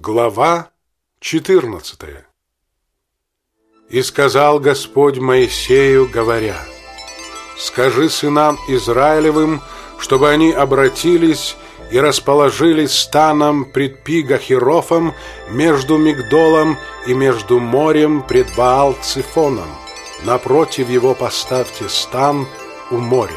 Глава 14. И сказал Господь Моисею, говоря: «Скажи сынам Израилевым, чтобы они обратились и расположились станом пред Пи-Гахирофом между Мигдолом и между морем пред Ваал-Цифоном. Напротив его поставьте стан у моря.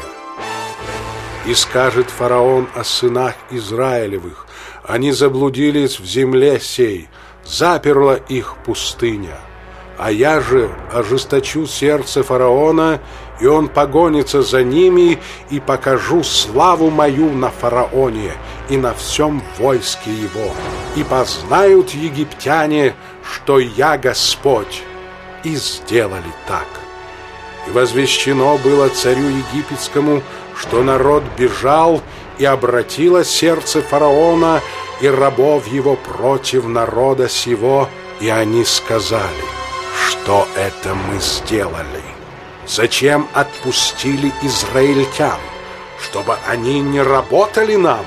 И скажет фараон о сынах Израилевых: они заблудились в земле сей, заперла их пустыня. А я же ожесточу сердце фараона, и он погонится за ними, и покажу славу мою на фараоне и на всем войске его. И познают египтяне, что я Господь». И сделали так. И возвещено было царю египетскому, что народ бежал, и обратило сердце фараона и рабов его против народа сего, и они сказали: «Что это мы сделали? Зачем отпустили израильтян? Чтобы они не работали нам?»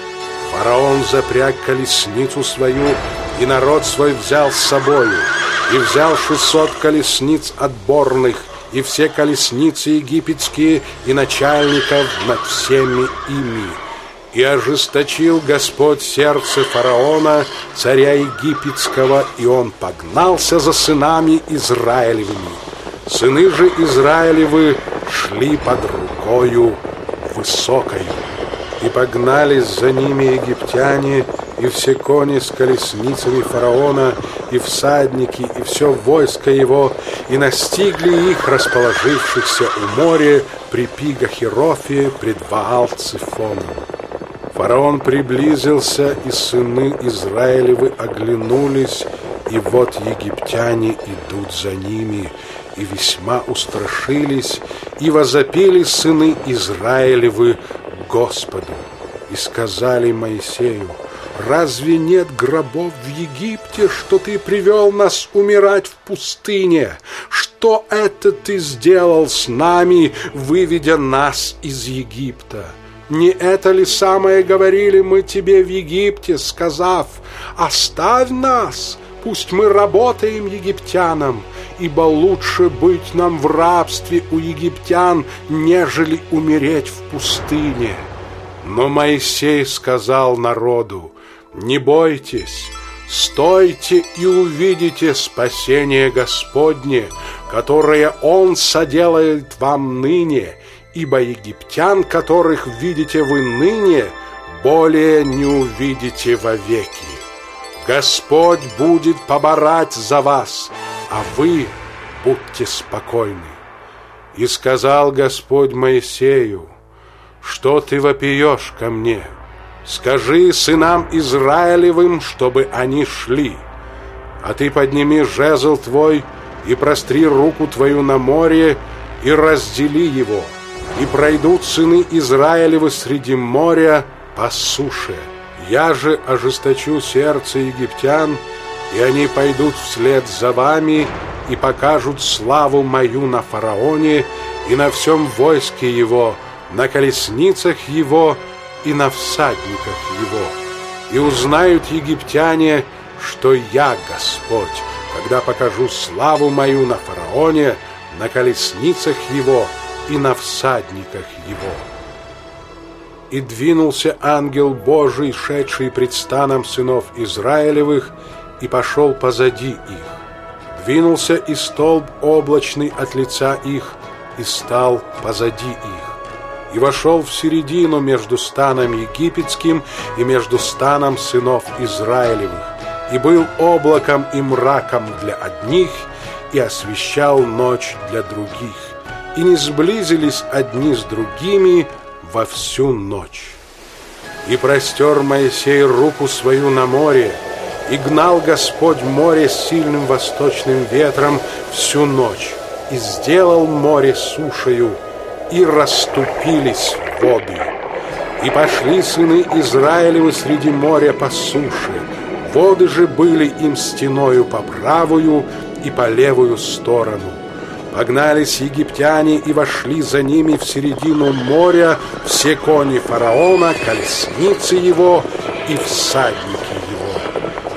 Фараон запряг колесницу свою, и народ свой взял с собою, и взял 600 колесниц отборных, и все колесницы египетские, и начальников над всеми ими. И ожесточил Господь сердце фараона, царя египетского, и он погнался за сынами Израилевыми. Сыны же Израилевы шли под рукою высокою. И погнались за ними египтяне, и все кони с колесницами фараона, и всадники, и все войско его, и настигли их, расположившихся у моря при Пи-Гахирофе пред Ваал-Цифоном. Фараон приблизился, и сыны Израилевы оглянулись, и вот египтяне идут за ними, и весьма устрашились, и возопили сыны Израилевы Господу. И сказали Моисею: «Разве нет гробов в Египте, что ты привел нас умирать в пустыне? Что это ты сделал с нами, выведя нас из Египта? Не это ли самое говорили мы тебе в Египте, сказав: оставь нас, пусть мы работаем египтянам, ибо лучше быть нам в рабстве у египтян, нежели умереть в пустыне?» Но Моисей сказал народу: «Не бойтесь, стойте и увидите спасение Господне, которое Он соделает вам ныне, ибо египтян, которых видите вы ныне, более не увидите вовеки. Господь будет поборать за вас, а вы будьте спокойны». И сказал Господь Моисею: «Что ты вопиешь ко мне? Скажи сынам Израилевым, чтобы они шли. А ты подними жезл твой и простри руку твою на море, и раздели его, и пройдут сыны Израилевы среди моря по суше. Я же ожесточу сердце египтян, и они пойдут вслед за вами и покажут славу мою на фараоне и на всем войске его, на колесницах его и на всадниках его. И узнают египтяне, что я Господь, когда покажу славу мою на фараоне, на колесницах его и на всадниках его». И двинулся ангел Божий, шедший пред станом сынов Израилевых, и пошел позади их. Двинулся и столб облачный от лица их, и стал позади их. И вошел в середину между станом египетским и между станом сынов Израилевых, и был облаком и мраком для одних, и освещал ночь для других, и не сблизились одни с другими во всю ночь. И простер Моисей руку свою на море, и гнал Господь море с сильным восточным ветром всю ночь, и сделал море сушею, и расступились воды. И пошли сыны Израилевы среди моря по суше, воды же были им стеною по правую и по левую сторону. Погнались египтяне и вошли за ними в середину моря все кони фараона, колесницы его и всадники его.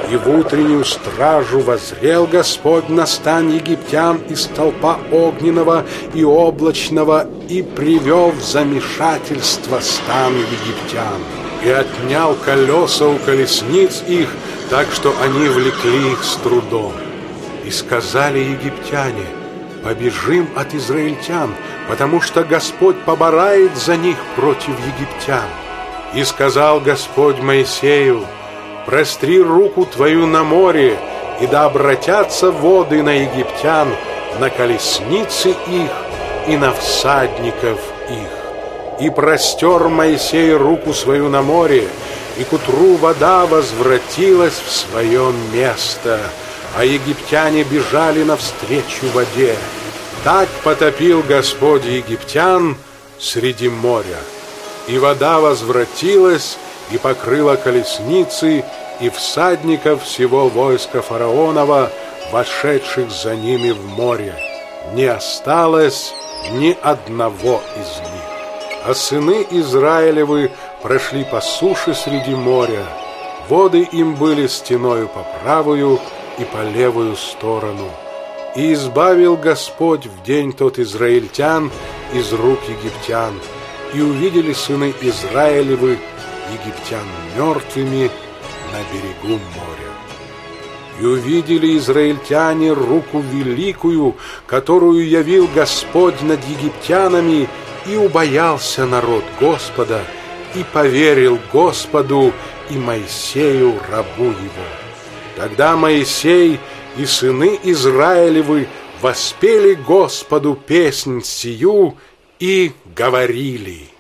И в утреннюю стражу воззрел Господь на стан египтян из столпа огненного и облачного и привел в замешательство стан египтян. И отнял колеса у колесниц их, так что они влекли их с трудом. И сказали египтяне: побежим от израильтян, потому что Господь поборает за них против египтян. И сказал Господь Моисею: простри руку твою на море, и да обратятся воды на египтян, на колесницы их и на всадников их. И простер Моисей руку свою на море, и к утру вода возвратилась в свое место, а египтяне бежали навстречу воде. Так потопил Господь египтян среди моря. И вода возвратилась и покрыла колесницы и всадников всего войска фараонова, вошедших за ними в море. Не осталось ни одного из них. А сыны Израилевы прошли по суше среди моря. Воды им были стеною по правую и по левую сторону. И избавил Господь в день тот израильтян из рук египтян. И увидели сыны Израилевы египтян мертвыми на берегу моря. И увидели израильтяне руку великую, которую явил Господь над египтянами, и убоялся народ Господа, и поверил Господу и Моисею рабу его. Тогда Моисей и сыны Израилевы воспели Господу песнь сию и говорили: